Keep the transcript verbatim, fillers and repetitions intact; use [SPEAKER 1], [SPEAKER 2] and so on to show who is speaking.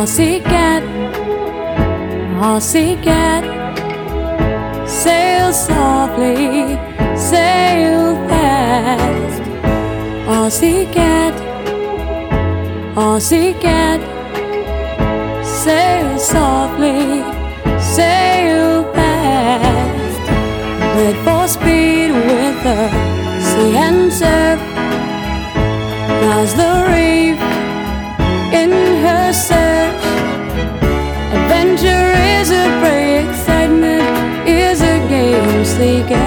[SPEAKER 1] Aussie cat, Aussie cat, sail softly, sail fast. Aussie cat, Aussie cat, sail softly, sail fast. Bred for speed with the sea and surf, now's the reef in her search. Adventure is a prey, excitement is a game. Sleek